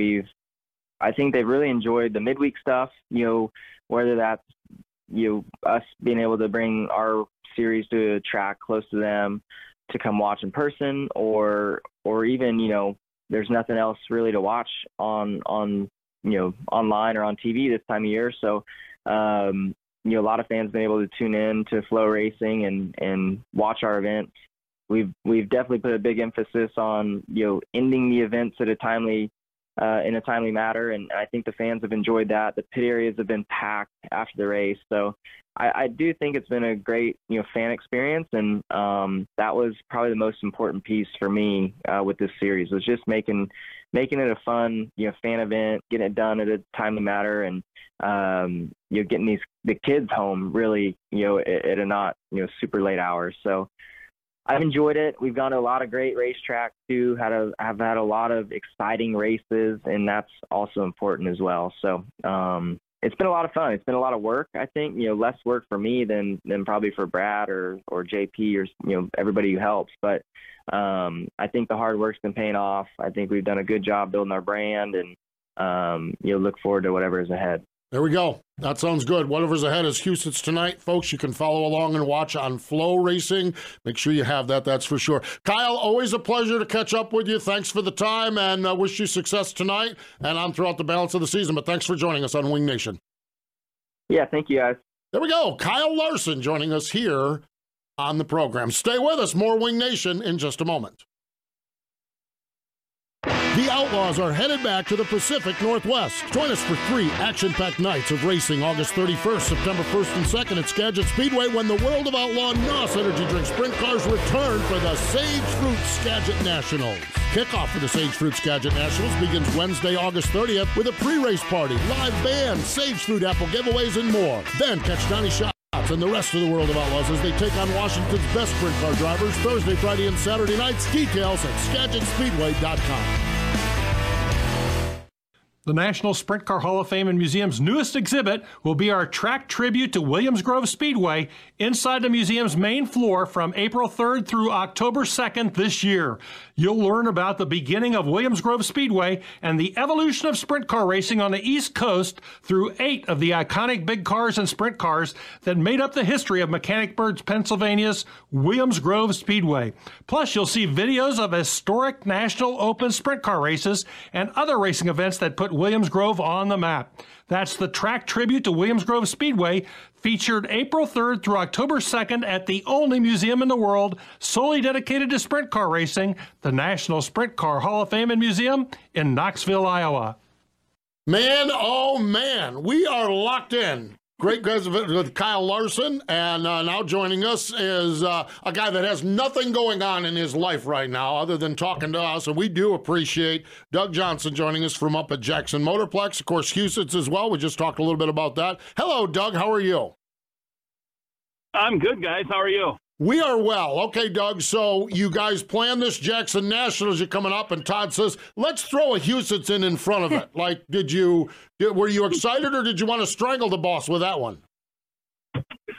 they've really enjoyed the midweek stuff. Whether that's us being able to bring our series to a track close to them to come watch in person, or even there's nothing else really to watch on online or on TV this time of year. So a lot of fans have been able to tune in to Flow Racing and watch our events. We've definitely put a big emphasis on ending the events at in a timely manner, and I think the fans have enjoyed that. The pit areas have been packed after the race, so I do think it's been a great fan experience, and that was probably the most important piece for me with this series, was just making it a fun fan event, getting it done at a timely manner, and getting the kids home really at a not super late hours. So I've enjoyed it. We've gone to a lot of great racetracks too. Have had a lot of exciting races, and that's also important as well. So it's been a lot of fun. It's been a lot of work. I think less work for me than probably for Brad or JP or everybody who helps. But I think the hard work's been paying off. I think we've done a good job building our brand, and look forward to whatever is ahead. There we go. That sounds good. Whatever's ahead is Huset's tonight. Folks, you can follow along and watch on Flow Racing. Make sure you have that's for sure. Kyle, always a pleasure to catch up with you. Thanks for the time, and wish you success tonight and on throughout the balance of the season. But thanks for joining us on Wing Nation. Yeah, thank you, guys. There we go. Kyle Larson joining us here on the program. Stay with us. More Wing Nation in just a moment. The Outlaws are headed back to the Pacific Northwest. Join us for 3 action-packed nights of racing August 31st, September 1st and 2nd at Skagit Speedway, when the World of Outlaw NOS Energy Drink Sprint Cars return for the Sage Fruit Skagit Nationals. Kickoff for the Sage Fruit Skagit Nationals begins Wednesday, August 30th with a pre-race party, live band, Sage Fruit apple giveaways, and more. Then catch Donnie Schatz and the rest of the World of Outlaws as they take on Washington's best sprint car drivers Thursday, Friday, and Saturday nights. Details at SkagitSpeedway.com. The National Sprint Car Hall of Fame and Museum's newest exhibit will be our track tribute to Williams Grove Speedway inside the museum's main floor from April 3rd through October 2nd this year. You'll learn about the beginning of Williams Grove Speedway and the evolution of sprint car racing on the East Coast through 8 of the iconic big cars and sprint cars that made up the history of Mechanicsburg, Pennsylvania's Williams Grove Speedway. Plus, you'll see videos of historic National Open sprint car races and other racing events that put Williams Grove on the map. That's the track tribute to Williams Grove Speedway, featured April 3rd through October 2nd at the only museum in the world solely dedicated to sprint car racing, the National Sprint Car Hall of Fame and Museum in Knoxville, Iowa. Man, oh man, we are locked in. Great guys with Kyle Larson, and now joining us is a guy that has nothing going on in his life right now other than talking to us, and we do appreciate Doug Johnson joining us from up at Jackson Motorplex. Of course, Huset's as well. We just talked a little bit about that. Hello, Doug. How are you? I'm good, guys. How are you? We are well. Okay, Doug, so you guys plan this Jackson Nationals. You're coming up, and Todd says, let's throw a Huset's in front of it. Like, were you excited, or did you want to strangle the boss with that one?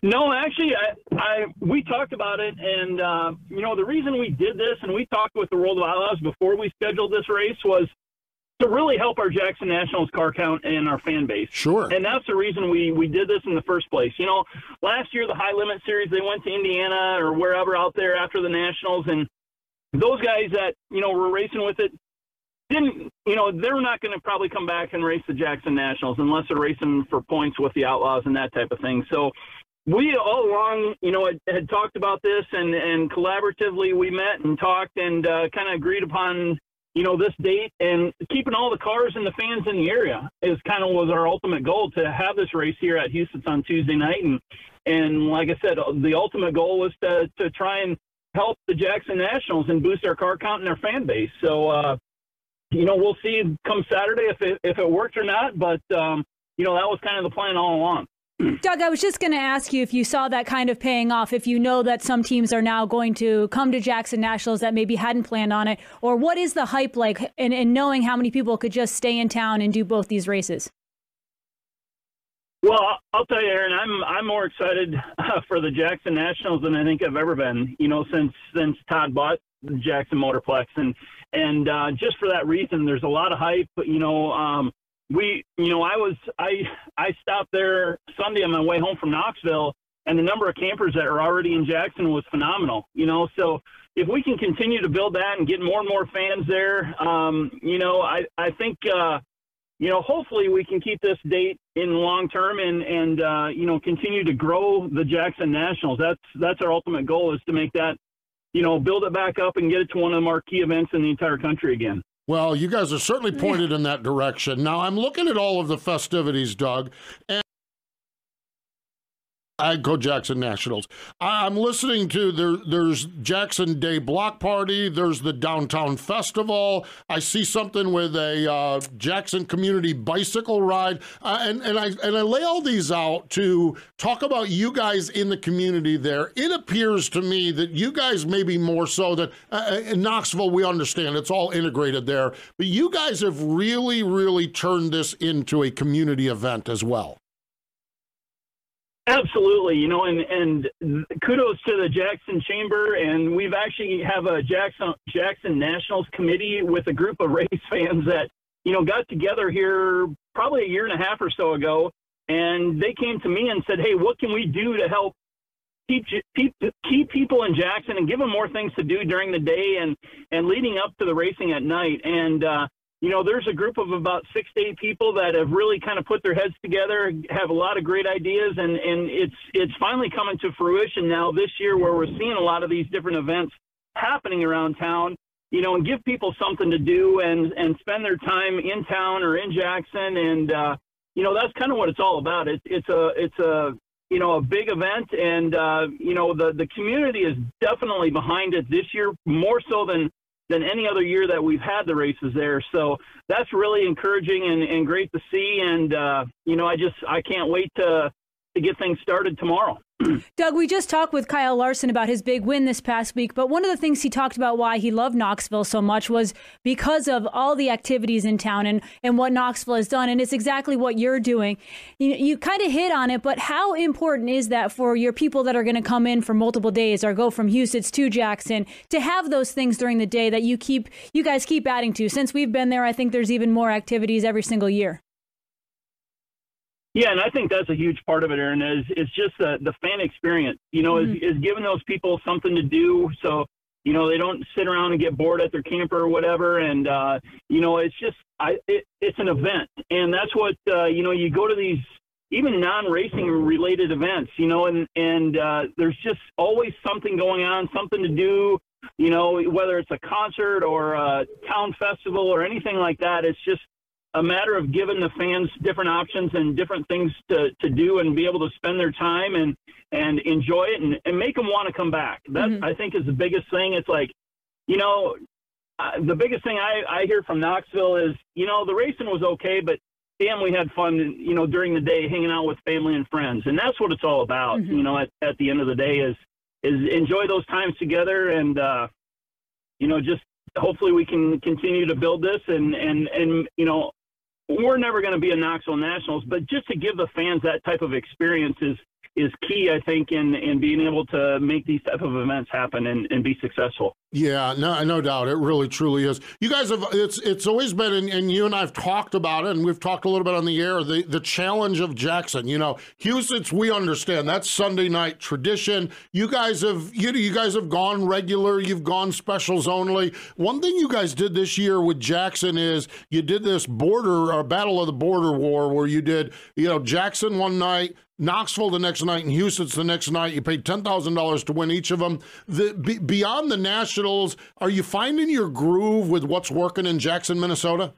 No, actually, we talked about it, and the reason we did this, and we talked with the World of Outlaws before we scheduled this race, was to really help our Jackson Nationals car count and our fan base. Sure. And that's the reason we did this in the first place. Last year the High Limit Series, they went to Indiana or wherever out there after the Nationals, and those guys that were racing with it didn't, they're not going to probably come back and race the Jackson Nationals unless they're racing for points with the Outlaws and that type of thing. So we all along, had talked about this, and collaboratively we met and talked and kind of agreed upon, this date, and keeping all the cars and the fans in the area was our ultimate goal, to have this race here at Huset's on Tuesday night. And like I said, the ultimate goal was to try and help the Jackson Nationals and boost our car count and our fan base. So, we'll see come Saturday if it worked or not, but, that was kind of the plan all along. Doug, I was just going to ask you if you saw that kind of paying off, if you know that some teams are now going to come to Jackson Nationals that maybe hadn't planned on it, or what is the hype like in knowing how many people could just stay in town and do both these races? Well, I'll tell you, Aaron, I'm more excited for the Jackson Nationals than I think I've ever been, since Todd bought the Jackson Motorplex. And just for that reason, there's a lot of hype, I stopped there Sunday on my way home from Knoxville, and the number of campers that are already in Jackson was phenomenal, so if we can continue to build that and get more and more fans there, I think, hopefully we can keep this date in the long term and continue to grow the Jackson Nationals. That's our ultimate goal, is to make that, build it back up and get it to one of the marquee events in the entire country again. Well, you guys are certainly pointed in that direction. Now, I'm looking at all of the festivities, Doug, and I go Jackson Nationals. I'm listening to there's Jackson Day Block Party. There's the Downtown Festival. I see something with a Jackson Community Bicycle Ride, and I lay all these out to talk about you guys in the community there. It appears to me that you guys maybe more so than in Knoxville. We understand it's all integrated there, but you guys have really, really turned this into a community event as well. Absolutely, and kudos to the Jackson Chamber, and we've actually have a Jackson Nationals committee with a group of race fans that, got together here probably a year and a half or so ago, and they came to me and said, hey, what can we do to help keep people in Jackson and give them more things to do during the day and leading up to the racing at night. And, there's a group of about 6 to 8 people that have really kind of put their heads together, have a lot of great ideas, and it's finally coming to fruition now this year, where we're seeing a lot of these different events happening around town, and give people something to do and spend their time in town or in Jackson. And, that's kind of what it's all about. It's a big event, and, the community is definitely behind it this year, more so than any other year that we've had the races there. So that's really encouraging and great to see. And, I can't wait to get things started tomorrow. Doug, we just talked with Kyle Larson about his big win this past week, but one of the things he talked about why he loved Knoxville so much was because of all the activities in town and what Knoxville has done, and it's exactly what you're doing. You kind of hit on it, but how important is that for your people that are going to come in for multiple days or go from Huset's to Jackson to have those things during the day that you guys keep adding to? Since we've been there, I think there's even more activities every single year. Yeah, and I think that's a huge part of it, Aaron, is just the fan experience, is giving those people something to do so, they don't sit around and get bored at their camper or whatever. And, it's just, it's an event. And that's what, you go to these even non-racing related events, and there's just always something going on, something to do, whether it's a concert or a town festival or anything like that. It's just a matter of giving the fans different options and different things to do and be able to spend their time and enjoy it and make them want to come back. That I think is the biggest thing. It's like, the biggest thing I hear from Knoxville is, the racing was okay, but damn, we had fun, during the day hanging out with family and friends. And that's what it's all about, at the end of the day is enjoy those times together. And, just hopefully we can continue to build this and we're never going to be a Knoxville Nationals, but just to give the fans that type of experience is is key, I think, in being able to make these type of events happen and be successful. Yeah, no doubt. It really, truly is. You guys have, it's always been, and you and I have talked about it, and we've talked a little bit on the air, the challenge of Jackson. You know, Huset's, we understand, that's Sunday night tradition. You guys have gone regular, you've gone specials only. One thing you guys did this year with Jackson is you did this Battle of the Border War, where you did, Jackson one night, Knoxville the next night, and Huset's the next night. You paid $10,000 to win each of them. Beyond the Nationals, are you finding your groove with what's working in Jackson, Minnesota?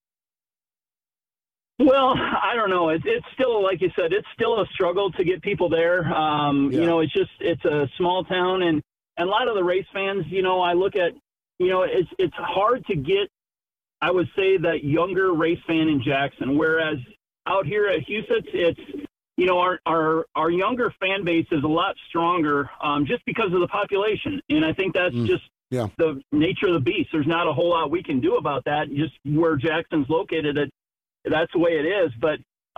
Well, I don't know. It's still, like you said, it's still a struggle to get people there. It's a small town, and a lot of the race fans, I look at, it's hard to get, I would say, that younger race fan in Jackson, whereas out here at Huset's, it's, our younger fan base is a lot stronger just because of the population. And I think that's just the nature of the beast. There's not a whole lot we can do about that. Just where Jackson's located, that's the way it is. But,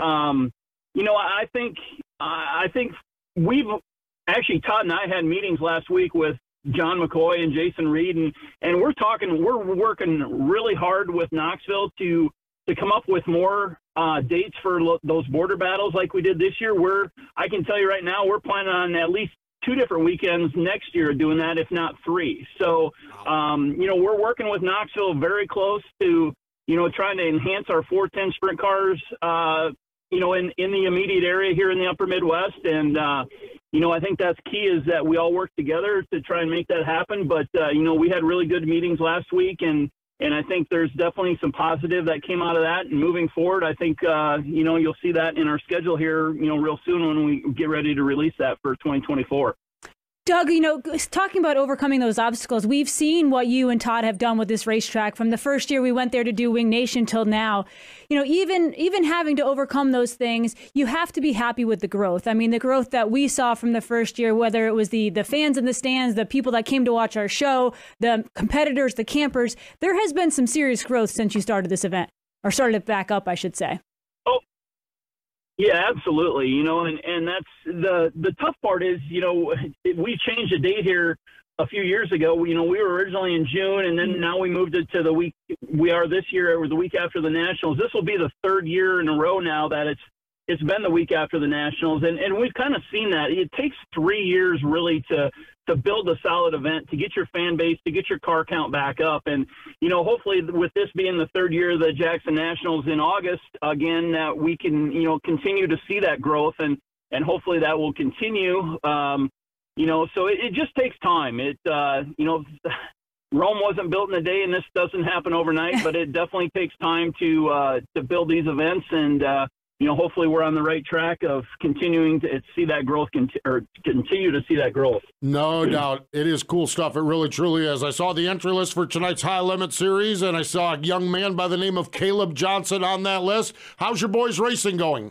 I think we've actually, Todd and I had meetings last week with John McCoy and Jason Reed, and we're working really hard with Knoxville to come up with more dates for those border battles like we did this year. I can tell you right now, we're planning on at least 2 different weekends next year doing that, if not 3. So, we're working with Knoxville very close to, trying to enhance our 410 sprint cars, in the immediate area here in the upper Midwest. And, I think that's key, is that we all work together to try and make that happen. But, we had really good meetings last week, and I think there's definitely some positive that came out of that. And moving forward, I think, you'll see that in our schedule here, real soon when we get ready to release that for 2024. Doug, talking about overcoming those obstacles, we've seen what you and Todd have done with this racetrack from the first year we went there to do Wing Nation till now. Even having to overcome those things, you have to be happy with the growth. I mean, the growth that we saw from the first year, whether it was the fans in the stands, the people that came to watch our show, the competitors, the campers, there has been some serious growth since you started this event, or started it back up, I should say. Yeah, absolutely. And that's the tough part is, we changed the date here a few years ago. We were originally in June, and then now we moved it to the week we are this year, or the week after the Nationals. This will be the 3rd year in a row now that it's been the week after the Nationals. And we've kind of seen that. It takes 3 years really to build a solid event, to get your fan base, to get your car count back up. And, hopefully with this being the 3rd year of the Jackson Nationals in August, again, that we can, continue to see that growth, and hopefully that will continue. So it just takes time. Rome wasn't built in a day, and this doesn't happen overnight, but it definitely takes time to build these events. And, hopefully we're on the right track of continuing to see that growth, continue to see that growth. No doubt. It is cool stuff. It really, truly is. I saw the entry list for tonight's High Limit Series, and I saw a young man by the name of Caleb Johnson on that list. How's your boys' racing going?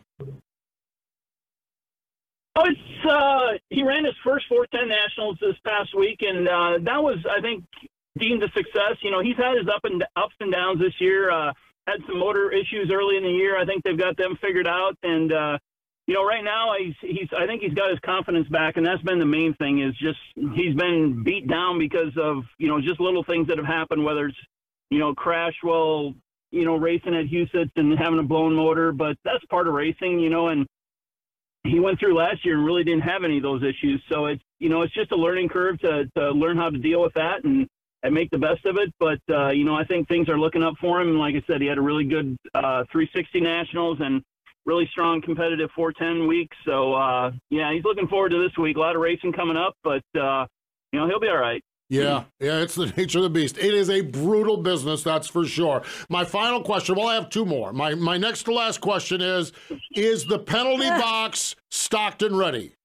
Oh, he ran his first 410 Nationals this past week, and that was, I think, deemed a success. He's had his ups and downs this year. Had some motor issues early in the year. I think they've got them figured out. And, right now I think he's got his confidence back, and that's been the main thing, is just he's been beat down because of, just little things that have happened, whether it's, crash while, racing at Huset's and having a blown motor. But that's part of racing, and he went through last year and really didn't have any of those issues. So it's, it's just a learning curve to learn how to deal with that and make the best of it. But, I think things are looking up for him. And like I said, he had a really good 360 Nationals and really strong competitive 410 week. So, he's looking forward to this week. A lot of racing coming up, but, he'll be all right. Yeah, it's the nature of the beast. It is a brutal business, that's for sure. My final question, well, I have 2 more. My next to last question is the penalty box stocked and ready?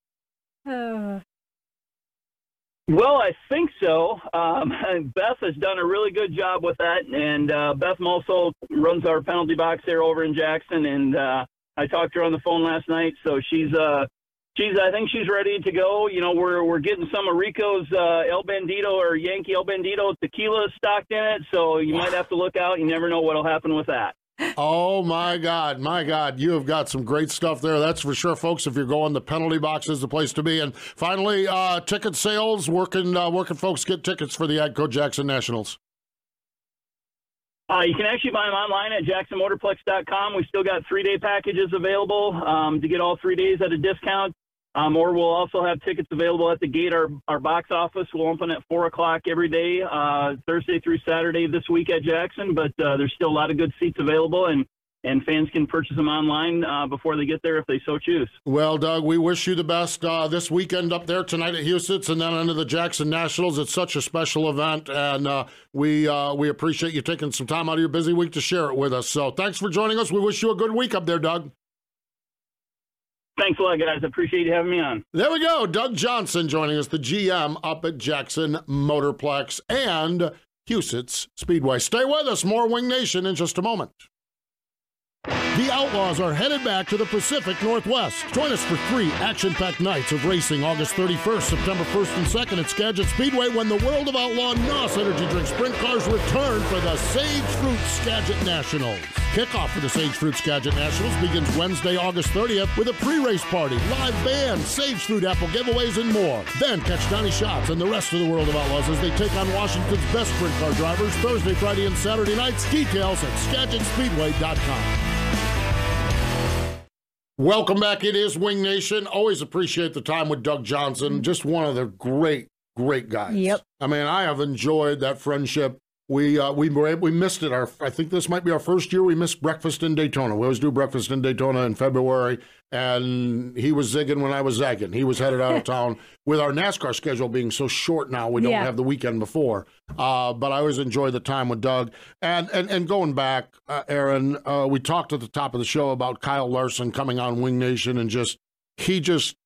Well, I think so. Beth has done a really good job with that, and Beth Mulsall runs our penalty box there over in Jackson, and I talked to her on the phone last night, so I think she's ready to go. We're getting some of Rico's El Bandito or Yankee El Bandito tequila stocked in it, so you might have to look out. You never know what'll happen with that. Oh, my God. You have got some great stuff there. That's for sure, folks. If you're going, the penalty box is the place to be. And finally, ticket sales, where can folks get tickets for the AGCO Jackson Nationals? You can actually buy them online at jacksonmotorplex.com. We've still got 3-day packages available to get all 3 days at a discount. Or we'll also have tickets available at the gate. Our box office will open at 4 o'clock every day, Thursday through Saturday this week at Jackson. But there's still a lot of good seats available, and fans can purchase them online before they get there if they so choose. Well, Doug, we wish you the best this weekend up there tonight at Huset's and then into the Jackson Nationals. It's such a special event, and we appreciate you taking some time out of your busy week to share it with us. So thanks for joining us. We wish you a good week up there, Doug. Thanks a lot, guys. I appreciate you having me on. There we go. Doug Johnson joining us, the GM up at Jackson Motorplex and Huset's Speedway. Stay with us. More Wing Nation in just a moment. The Outlaws are headed back to the Pacific Northwest. Join us for 3 action-packed nights of racing August 31st, September 1st and 2nd at Skagit Speedway when the World of Outlaw NOS Energy Drink Sprint Cars return for the Sage Fruit Skagit Nationals. Kickoff for the Sage Fruit Skagit Nationals begins Wednesday, August 30th with a pre-race party, live band, Sage Fruit apple giveaways, and more. Then catch Donnie Schatz and the rest of the World of Outlaws as they take on Washington's best sprint car drivers Thursday, Friday, and Saturday nights. Details at SkagitSpeedway.com. Welcome back. It is Wing Nation. Always appreciate the time with Doug Johnson. Just one of the great guys. Yep. I mean, I have enjoyed that friendship. We missed it. I think this might be our first year we missed Breakfast in Daytona. We always do Breakfast in Daytona in February, and he was zigging when I was zagging. He was headed out of town. With our NASCAR schedule being so short now, we don't have the weekend before. But I always enjoy the time with Doug. And going back, Aaron, we talked at the top of the show about Kyle Larson coming on Wing Nation, and he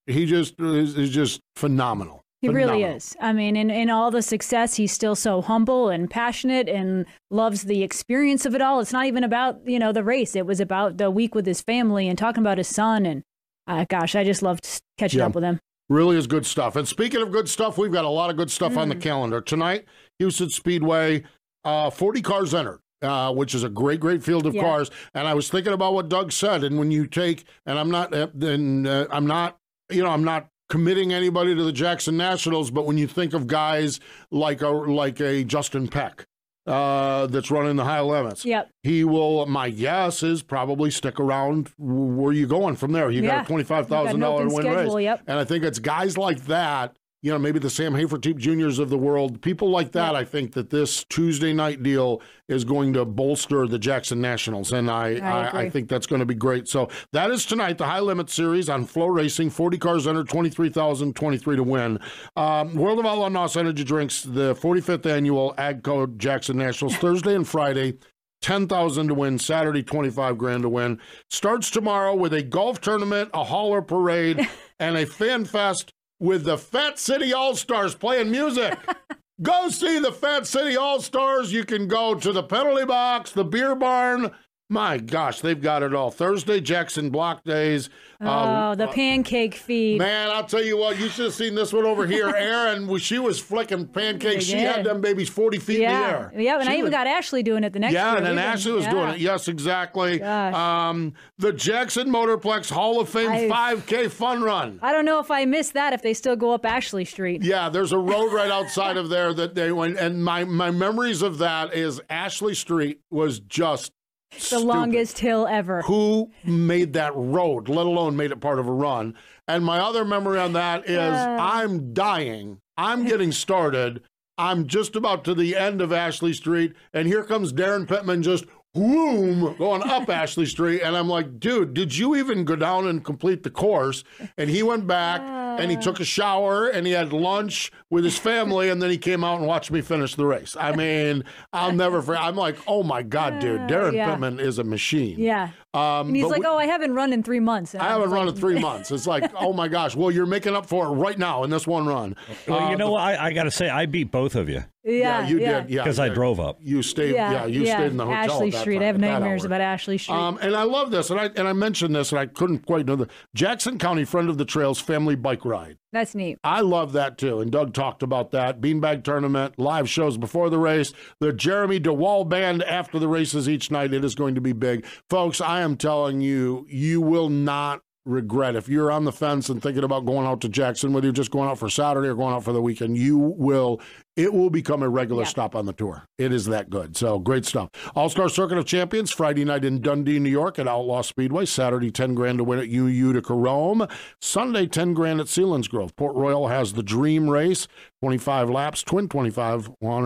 is just phenomenal. He really is. I mean, in all the success, he's still so humble and passionate and loves the experience of it all. It's not even about, the race. It was about the week with his family and talking about his son. And gosh, I just loved catching up with him. Really is good stuff. And speaking of good stuff, we've got a lot of good stuff on the calendar. Tonight, Houston Speedway, 40 cars entered. Which is a great field of cars. And I was thinking about what Doug said. And when you take, and I'm not committing anybody to the Jackson Nationals, but when you think of guys like a Justin Peck that's running the high limits, he will, my guess is, probably stick around. Where are you going from there? You got a $25,000 win race. And I think it's guys like that, maybe the Sam Hafertepe Juniors of the world, people like that. I think that this Tuesday night deal is going to bolster the Jackson Nationals, and I think that's going to be great. So that is tonight, the High Limit Series on Flow Racing. 40 cars entered, 23,023 to win. World of Outlaw NOS Energy Drinks, the 45th annual AGCO Jackson Nationals, Thursday and Friday. 10,000 to win, Saturday, 25 grand to win. Starts tomorrow with a golf tournament, a hauler parade, and a fan fest with the Fat City All-Stars playing music. Go see the Fat City All-Stars. You can go to the penalty box, the beer barn. My gosh, they've got it all. Thursday, Jackson Block Days. The pancake feed. Man, I'll tell you what, you should have seen this one over here. Erin, she was flicking pancakes. She had them babies 40 feet in the air. Yeah, and I even got Ashley doing it the next year. Yeah, and then Ashley was doing it. Yes, exactly. The Jackson Motorplex Hall of Fame 5K Fun Run. I don't know if I missed that, if they still go up Ashley Street. Yeah, there's a road right outside of there that they went, and my memories of that is Ashley Street was just the longest hill ever. Who made that road, let alone made it part of a run? And my other memory on that is I'm dying. I'm getting started. I'm just about to the end of Ashley Street, and here comes Darren Pittman just whoom, going up Ashley Street. And I'm like, dude, did you even go down and complete the course? And he went back and he took a shower and he had lunch with his family, and then he came out and watched me finish the race. I mean, I'll never forget. I'm like, oh my God, dude, Darren Pittman is a machine. Yeah. And he's like, I haven't run in 3 months. I haven't run in 3 months. It's like, oh my gosh. Well, you're making up for it right now in this one run. Well, you know what? I got to say, I beat both of you. Yeah, you did. Yeah, because I drove up. You stayed. You stayed in the hotel. Ashley Street. I have nightmares about Ashley Street. And I love this, and I mentioned this, and I couldn't quite know the Jackson County Friend of the Trails Family Bike Ride. That's neat. I love that too. And Doug talked about that. Beanbag tournament, live shows before the race, the Jeremy DeWall band after the races each night. It is going to be big. Folks, I am telling you, you will not regret. If you're on the fence and thinking about going out to Jackson, whether you're just going out for Saturday or going out for the weekend, it will become a regular stop on the tour. It is that good. So great stuff. All-Star Circuit of Champions, Friday night in Dundee, New York at Outlaw Speedway. Saturday, $10,000 to win at Utica Rome. Sunday, $10,000 at Selinsgrove. Port Royal has the Dream Race, 25 laps, twin 25,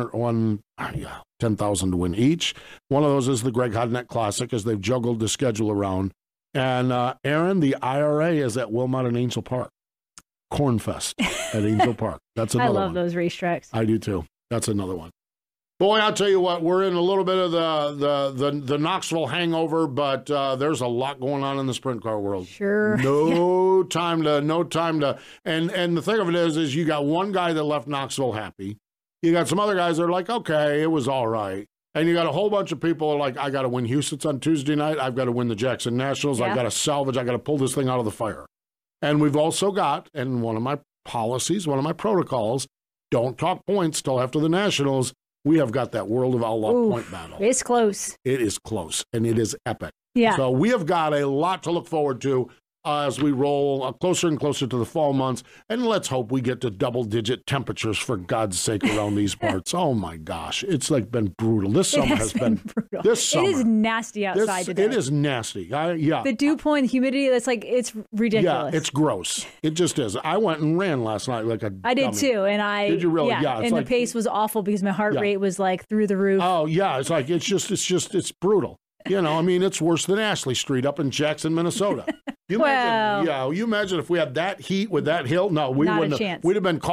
$10,000 to win each. One of those is the Greg Hodnett Classic, as they've juggled the schedule around. And Aaron, the IRA is at Wilmot and Angel Park. Cornfest at Angel Park. That's another one. I love those racetracks. I do too. That's another one. Boy, I'll tell you what, we're in a little bit of the Knoxville hangover, but there's a lot going on in the sprint car world. Sure. No time to, and the thing of it is you got one guy that left Knoxville happy. You got some other guys that are like, okay, it was all right. And you got a whole bunch of people like, I got to win Houston's on Tuesday night. I've got to win the Jackson Nationals. I've got to salvage. I got to pull this thing out of the fire. And we've also got, and one of my policies, one of my protocols, don't talk points till after the Nationals. We have got that World of Outlaw point battle. It's close. It is close, and it is epic. Yeah. So we have got a lot to look forward to as we roll closer and closer to the fall months. And let's hope we get to double-digit temperatures, for God's sake, around these parts. Oh, my gosh. It's like been brutal. This summer has been brutal. This summer. It is nasty outside today. It is nasty. The dew point, the humidity, it's ridiculous. Yeah, it's gross. It just is. I went and ran last night like a I did dummy. too. And Did you really? Yeah. And the pace was awful because my heart rate was like through the roof. Oh, yeah. It's brutal. You know, I mean, it's worse than Ashley Street up in Jackson, Minnesota. You imagine if we had that heat with that hill? No, we wouldn't have. Chance. We'd have been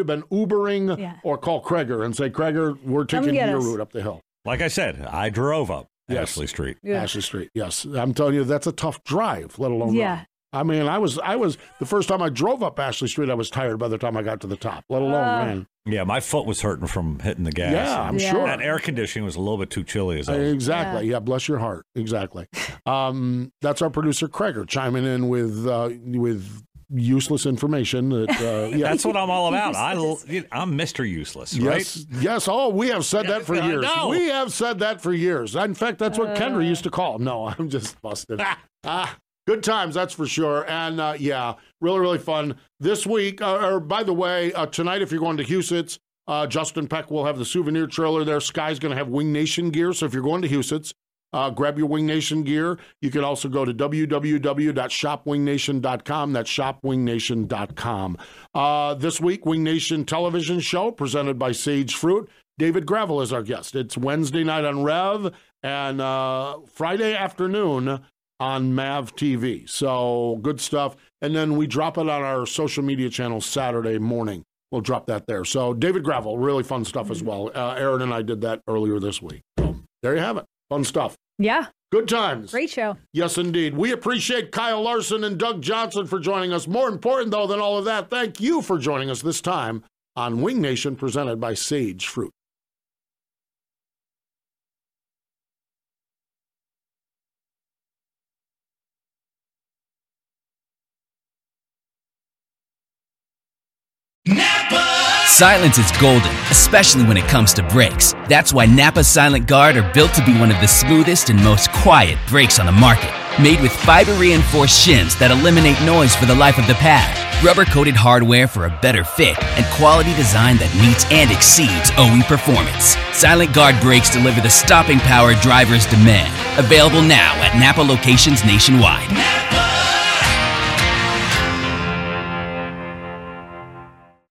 Ubering or call Kreger and say, Kreger, we're taking your route up the hill. Like I said, I drove up Ashley Street. Yeah. Ashley Street, yes. I'm telling you, that's a tough drive, let alone run. I mean, I was the first time I drove up Ashley Street, I was tired by the time I got to the top, let alone ran. Yeah, my foot was hurting from hitting the gas. Yeah, I'm sure. And air conditioning was a little bit too chilly as well. Exactly. Yeah, bless your heart. Exactly. That's our producer, Kreger, chiming in with useless information. That's what I'm all about. I'm Mr. Useless, right? Yes. Oh, we have said that for years. We have said that for years. In fact, that's what Kendra used to call him. No, I'm just busted. Good times, that's for sure. And, really, really fun. This week, by the way, tonight, if you're going to Huset's, Justin Peck will have the souvenir trailer there. Sky's going to have Wing Nation gear. So if you're going to Huset's, grab your Wing Nation gear. You can also go to www.shopwingnation.com. That's shopwingnation.com. This week, Wing Nation television show presented by Sage Fruit. David Gravel is our guest. It's Wednesday night on Rev and Friday afternoon on MAV TV. So good stuff. And then we drop it on our social media channels Saturday morning. We'll drop that there. So David Gravel, really fun stuff as well. Aaron and I did that earlier this week. So there you have it. Fun stuff. Yeah. Good times. Great show. Yes, indeed. We appreciate Kyle Larson and Doug Johnson for joining us. More important, though, than all of that, thank you for joining us this time on Wing Nation, presented by Sage Fruit. Silence is golden, especially when it comes to brakes. That's why Napa Silent Guard are built to be one of the smoothest and most quiet brakes on the market. Made with fiber-reinforced shims that eliminate noise for the life of the pad, rubber-coated hardware for a better fit, and quality design that meets and exceeds OE performance. Silent Guard brakes deliver the stopping power drivers demand. Available now at Napa locations nationwide.